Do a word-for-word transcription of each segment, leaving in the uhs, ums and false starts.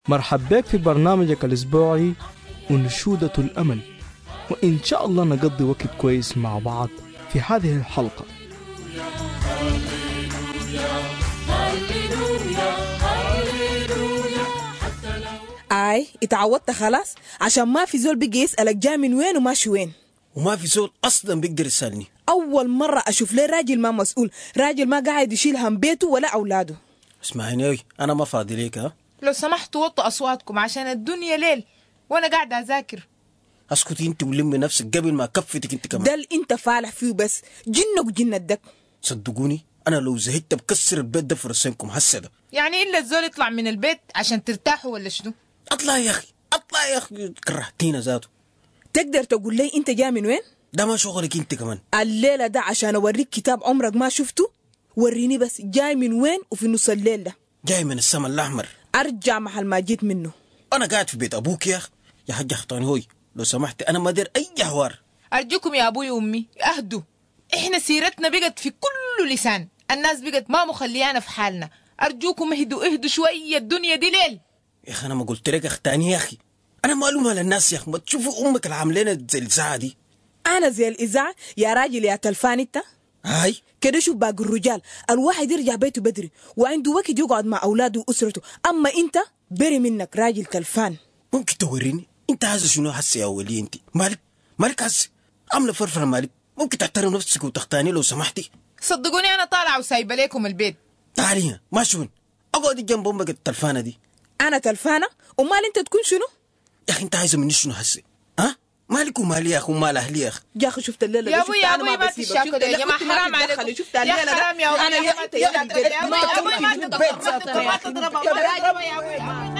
مرحب بك في برنامجك الأسبوعي أنشودة الأمل، وإن شاء الله نقضي وقت كويس مع بعض في هذه الحلقة. آي اتعودت خلاص، عشان ما في زول بيجي يسألك جاي من وين وماشي وين، وما في زول أصلا بيقدر يسألني. أول مرة أشوف ليه راجل ما مسؤول، راجل ما قاعد يشيل هم بيته ولا أولاده. اسمعيني أنا ما فاضي ليك. ها لو سمحتوا وطوا أصواتكم عشان الدنيا ليل وأنا قاعدة أذاكر. اسكتي انت ولمي نفسك قبل ما كفتك انت كمان. ده اللي انت فالح فيه بس، جنك وجن الدك. صدقوني أنا لو زهدت بكسر البيت ده في رسمكم هسه ده. يعني إلا الزول يطلع من البيت عشان ترتاحوا ولا شنو؟ اطلع يا أخي اطلع يا أخي، كرهتينا ذاته. تقدر تقول لي انت جاي من وين؟ ده ما شغلك انت كمان. الليلة ده عشان أوريك كتاب عمرك ما شفته، وريني بس جاي من وين وفي نص الليل ده. جاي من السما الأحمر. أرجع محل ما جيت منه. أنا قاعد في بيت أبوك يا أخي. يا حاج أخطاني هوي لو سمحت، أنا ما دير أي حوار. أرجوكم يا أبوي وأمي أهدوا، إحنا سيرتنا بقت في كل لسان، الناس بقت ما مخليانا في حالنا. أرجوكم اهدوا اهدوا شوية، الدنيا دي ليل. يا أخي أنا ما قلت لك أختاني يا أخي، أنا معلومة للناس يا أخي. ما تشوفوا أمك العاملين زي الإذاعة دي. أنا زي الإذاعة يا راجل يا تلفان أنت؟ هاي كده شوف باقي الرجال الواحد يرجع بيته بدري وعنده وقت يقعد مع أولاده وأسرته، أما أنت بري منك راجل تلفان. ممكن توريني أنت عايز شنو هسه يا ولي؟ أنت مالك مالك هسه عاملة فرفرة مالك؟ ممكن تحترم نفسك وتختاني لو سمحتي. صدقوني أنا طالعة وسايبة لكم البيت. تعالي هنا ما شون أقعد جنب أمك التلفانة دي. أنا تلفانة؟ ومال أنت تكون شنو؟ يا أخي أنت عايزة مني شنو هسه؟ ها مالك ومالي يا أخي ومال أهلي يا أخي. يا أخي شفت الليلة يا أبوي يا أبوي ما تشاكلوا يا جماعة، حرام عليكم يا حرام يا أبوي. أنا يا أنت يا أبوي يا أبوي ما تضربوا ما تضربوا يا أبوي.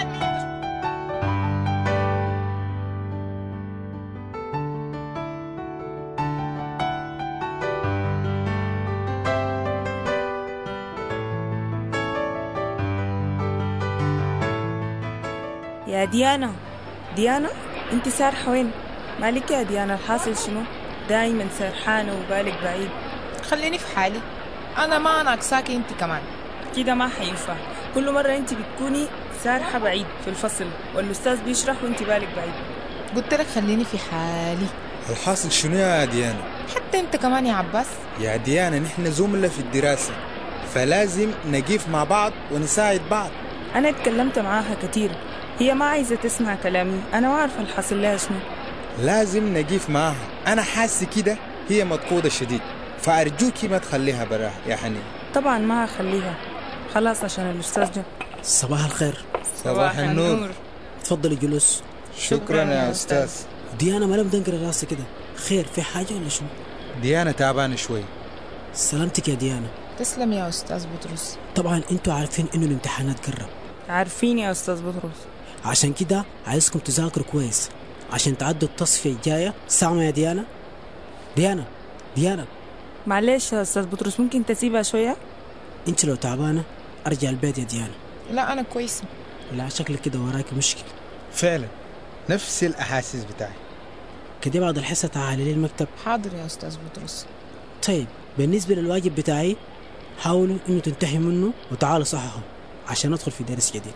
يا ديانا ديانا انت سارحة وين؟ مالك يا ديانا الحاصل شنو؟ دايما سرحانة وبالك بعيد. خليني في حالي، أنا ما ناقصاكي انت كمان. كده ما حينفع، كل مرة انت بتكوني سارحة بعيد في الفصل والأستاذ بيشرح وانت بالك بعيد. قلت لك خليني في حالي. الحاصل شنو يا ديانا؟ حتى انت كمان يا عباس. يا ديانا نحن زملاء في الدراسة، فلازم نقيف مع بعض ونساعد بعض. أنا اتكلمت معاها كتير، هي ما عايزة تسمع كلامي، أنا ما عارفة الحاصل لها شنو. لازم نقيف معاها، أنا حاسة كده هي مضغوطة شديد، فأرجوكي ما تخليها براح يا حنين. طبعا ما هخليها، خلاص عشان الأستاذ جا. صباح الخير. صباح النور. تفضلي جلوس. شكرا يا أستاذ. ديانا ما لم تنقر راسي كده، خير في حاجة ولا شنو؟ ديانا تعبانة شوي. سلامتك يا ديانا. تسلم يا أستاذ بطرس. طبعا انتوا عارفين انه الامتحانات قرب. عارفين يا أستاذ بطرس، عشان كده عايزكم تذاكروا كويس عشان تعدوا التصفية الجاية. سامعة يا ديانا؟ ديانا ديانا معلش يا أستاذ بطرس ممكن تسيبها شوية؟ انت لو تعبانة ارجع البيت يا ديانا. لا أنا كويسة. لا شكلك كده وراك مشكلة. فعلا نفس الأحاسيس بتاعي كده بعد الحصة تعالي لي المكتب. حاضر يا أستاذ بطرس. طيب بالنسبة للواجب بتاعي حاولوا انه تنتهي منه وتعالوا صححوا عشان ندخل في درس جديد.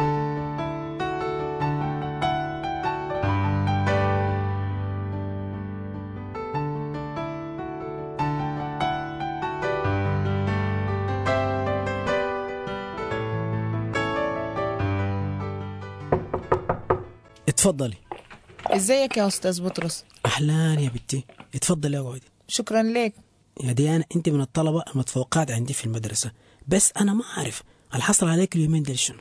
اتفضلي. ازيك يا أستاذ بطرس؟ أهلا يا بنتي، اتفضلي اقعدي. شكرا لك. يا ديانا انت من الطلبة المتفوقات عندي في المدرسة، بس أنا ما أعرف الحصل عليك اليومين دول شنو.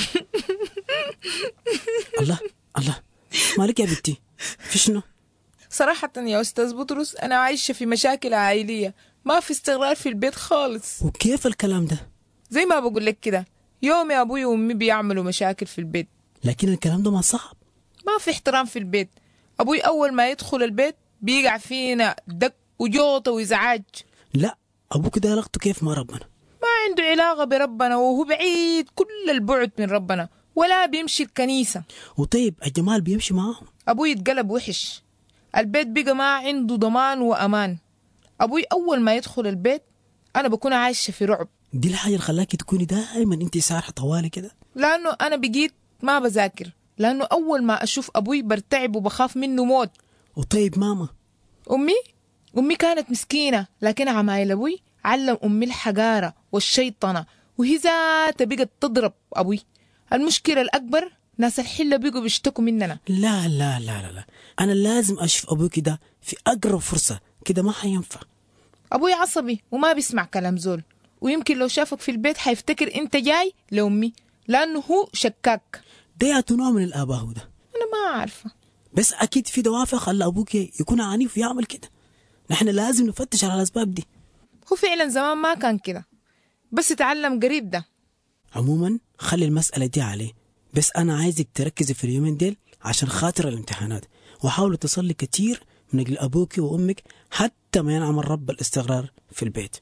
الله الله مالك يا بنتي في شنو؟ صراحة يا أستاذ بطرس أنا عايشة في مشاكل عائلية، ما في استقرار في البيت خالص. وكيف الكلام ده؟ زي ما بقول لك كده، يوم يا أبوي وأمي بيعملوا مشاكل في البيت، لكن الكلام ده ما صعب. ما في احترام في البيت. أبوي أول ما يدخل البيت بيقع فينا دق وجوطة وإزعاج. لا أبوك ده علاقته كيف مع ربنا؟ ما عنده علاقة بربنا وهو بعيد كل البعد من ربنا، ولا بيمشي الكنيسة. وطيب الجمال بيمشي معاهم. أبوي يتقلب وحش، البيت بقى ما عنده ضمان وأمان. أبوي أول ما يدخل البيت أنا بكون عايشة في رعب. دي الحاجة اللي خلاكي تكوني دائما انت سارحة طوالي كده؟ لأنه أنا بقيت ما بذاكر، لأنه أول ما أشوف أبوي برتعب وبخاف منه موت. وطيب ماما؟ أمي أمي كانت مسكينة، لكن عمايل أبوي علم أمي الحقارة والشيطنة، وهي ذاتها بقت تضرب أبوي. المشكلة الأكبر ناس الحلة بيقوا بيشتكوا مننا. لا لا لا لا, لا. أنا لازم أشوف أبوي كده في أقرب فرصة، كده ما حينفع. أبوي عصبي وما بيسمع كلام زول، ويمكن لو شافك في البيت حيفتكر أنت جاي لأمي، لأنه هو شكاك. ده نوع من الآباء ده. أنا ما عارفة، بس أكيد في دوافع خلى أبوك يكون عنيف ويعمل كده. نحن لازم نفتش على الأسباب دي. هو فعلا زمان ما كان كده، بس اتعلم قريب ده. عموما خلي المسألة دي عليه، بس أنا عايزك تركزي في اليومين ديل عشان خاطر الامتحانات، وحاولوا تصلي كتير من أجل أبوك وأمك حتى ما ينعم الرب الاستقرار في البيت.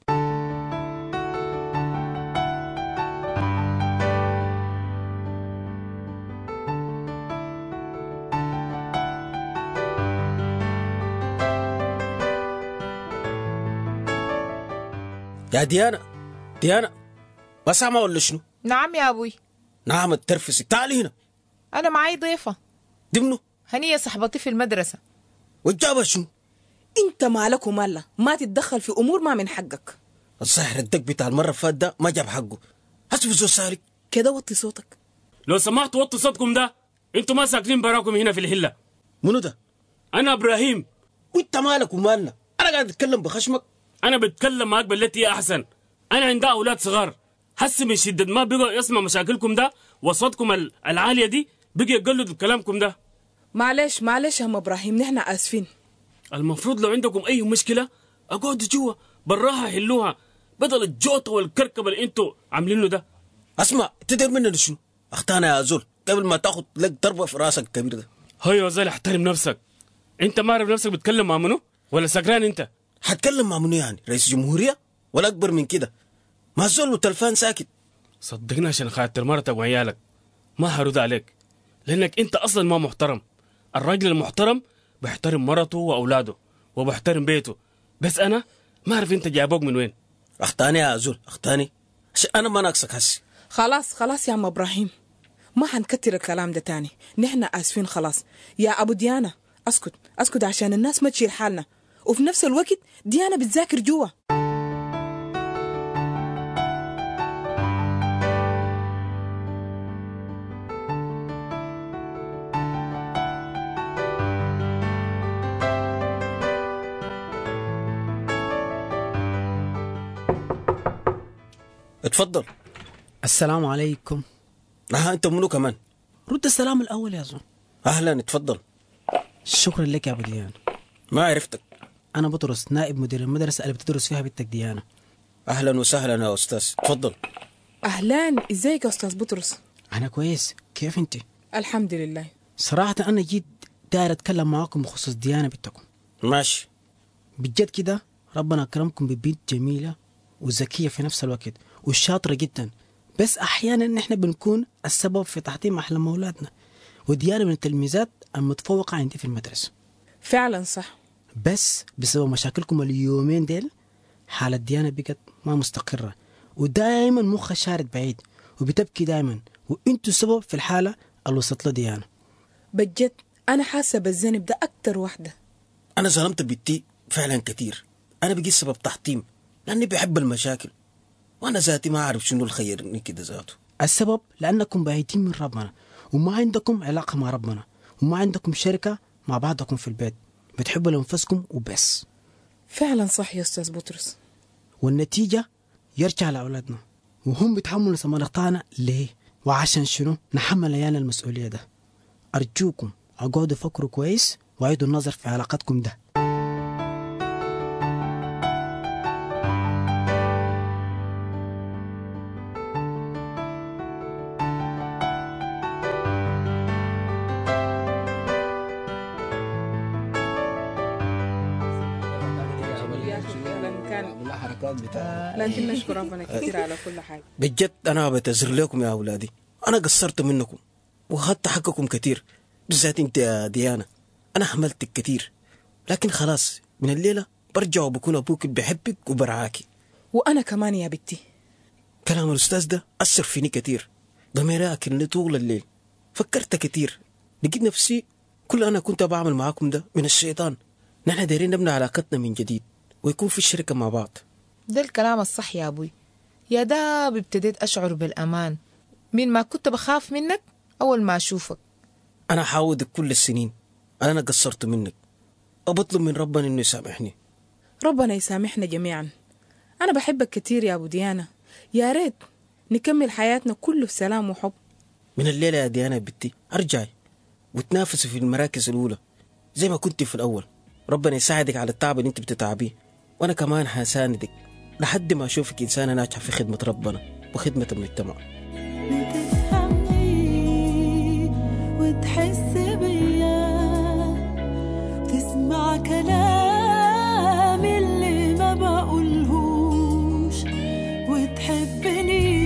يا ديانا ديانا ما سامع ولا شنو؟ نعم يا أبوي. نعم الترفسي، تعالي هنا. أنا معي ضيفة. دي منو؟ هنية صاحبتي في المدرسة. وجابها شنو؟ انت مالك ومالا، ما تتدخل في امور ما من حقك. الصحر الدق بتاع المرة فات ده ما جاب حقه، حسب زو سارق كده وطي صوتك. لو سمحت وطي صوتكم ده، انتوا ما ساكنين براكم هنا في الهلة. منو ده؟ انا ابراهيم. وانت مالك ومالنا؟ انا قاعد اتكلم بخشمك. انا بتكلم معاك بالتي احسن. انا عندي اولاد صغار، حس من شدة ما بقوا يسمع مشاكلكم ده وصوتكم العالية دي، بقي يقلدوا كلامكم ده. معلش معلش يا ام ابراهيم، نحن اسفين. المفروض لو عندكم اي مشكلة اقعدوا جوا براها حلوها، بدل الجوطة والكركبة اللي انتوا عاملينه ده. اسمع، تدير مننا شنو؟ اختانا يا زول قبل ما تاخد لك ضربة في راسك الكبير ده. هيا يا زول احترم نفسك. انت ما عارف نفسك بتكلم مع منو ولا سكران انت؟ هتكلم مع منو يعني؟ رئيس جمهورية ولا اكبر من كده؟ ما زول والتلفان ساكت. صدقني عشان خاطر مرتك وعيالك ما هرد عليك، لانك انت اصلا ما محترم. الراجل المحترم بيحترم مرته واولاده وبيحترم بيته، بس انا ما اعرف انت جايبوك من وين. اختاني يا زول اختاني، عشان انا ما ناقصك هسي. خلاص خلاص يا ام ابراهيم، ما حنكتر الكلام ده تاني، نحن اسفين خلاص. يا ابو ديانا اسكت اسكت عشان الناس ما تشيل حالنا، وفي نفس الوقت ديانا بتذاكر جوا. اتفضل. السلام عليكم. ها انت منو كمان؟ رد السلام الأول يا زول. اهلا اتفضل. شكرا لك يا أبو ديانة. ما عرفتك. أنا بطرس، نائب مدير المدرسة اللي بتدرس فيها بنتك ديانة. اهلا وسهلا يا استاذ، اتفضل. اهلا، ازيك يا استاذ بطرس؟ أنا كويس، كيف أنت؟ الحمد لله. صراحة أنا جيت داير أتكلم معاكم بخصوص ديانة بنتكم. ماشي. بجد كده ربنا أكرمكم ببنت جميلة وذكية في نفس الوقت وشاطرة جدا، بس أحيانا نحن بنكون السبب في تحطيم أحلام أولادنا، وديانة من التلميذات المتفوقة عندي في المدرسة. فعلا صح، بس بسبب مشاكلكم اليومين ديل حالة ديانة بقت ما مستقرة، ودائما مخها شارد بعيد وبتبكي دائما، وانتوا السبب في الحالة اللي وصلت له ديانة. بجد أنا حاسة بالذنب ده أكتر واحدة. أنا ظلمت بنتي فعلا كتير، أنا بقيت سبب تحطيم لأني بحب المشاكل، وأنا ذاتي ما أعرف شنو الخير كده ذاته. السبب لأنكم بعيدين من ربنا، وما عندكم علاقة مع ربنا، وما عندكم شركة مع بعضكم في البيت، بتحبوا لأنفسكم وبس. فعلا صح يا أستاذ بطرس، والنتيجة يرجع لأولادنا وهم بيتحملوا ثمن أخطائنا. ليه وعشان شنو نحمل عيالنا المسؤولية ده؟ أرجوكم أقعدوا فكروا كويس وعيدوا النظر في علاقتكم ده. لكن نشكر ربنا كثير على كل حاجة. بجد أنا بتزر لكم يا أولادي، أنا قصرت منكم وأخذت حقكم كثير، بالذات أنت يا ديانة، أنا حملتك كثير، لكن خلاص من الليلة برجع وبكون أبوك اللي بحبك وبرعاكي. وأنا كمان يا بنتي. كلام الأستاذ ده أثر فيني كثير، ضميري أكلني طول الليل، فكرت كتير، لقيت نفسي كل أنا كنت بعمل معاكم ده من الشيطان. نحن دايرين نبني علاقتنا من جديد ويكون في الشركة مع بعض. ده الكلام الصح يا أبوي. يا داب ابتديت أشعر بالأمان من ما كنت بخاف منك أول ما أشوفك. أنا حاودك كل السنين، أنا قصرت منك، أبطلب من ربنا إنه يسامحني. ربنا يسامحنا جميعا. أنا بحبك كتير يا أبو ديانا، يا ريت نكمل حياتنا كله في سلام وحب. من الليلة يا ديانا بنتي ارجعي وتنافسي في المراكز الأولى زي ما كنت في الأول. ربنا يساعدك على التعب اللي انت بتتعبيه، وأنا كمان هساندك لحد ما أشوفك إنسانة ناجحة في خدمة ربنا وخدمة المجتمع. بتفهمني وتحس بيا، تسمع كلام اللي ما بقولهوش، وتحبني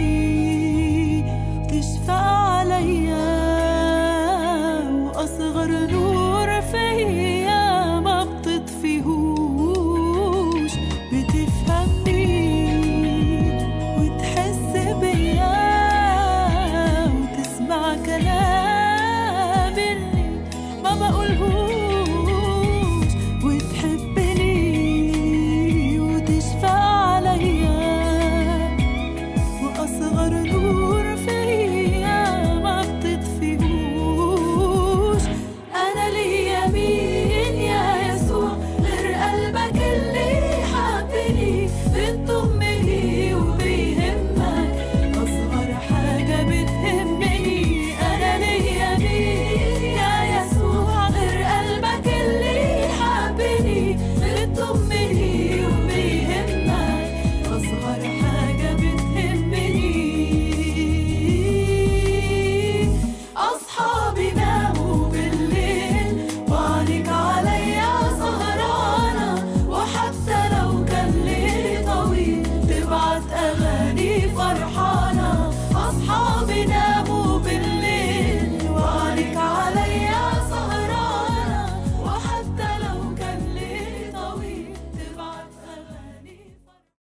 تشفى عليا، وأصغر نور فيا ما بتطفيهوش. بتفهمني وتحس بيا، وتسمع كلام اللي ما بقولهوش،